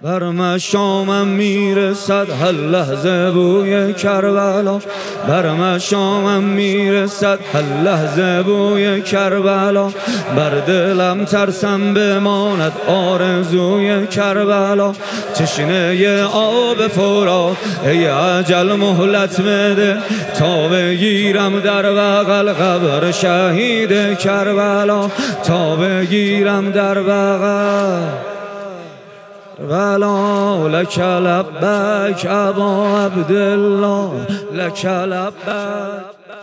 بر مشامم میرسد هر لحظه بوی کربلا، بر مشامم میرسد هر لحظه بوی کربلا، بر دلم ترسم بماند آرزوی کربلا. تشنه آب فرات ای اجل مهلت بده، تا بگیرم در بغل قبر شهید کربلا، تا بگیرم در بغل ولا. لک لبیک ابا عبدالله، لک لبیک.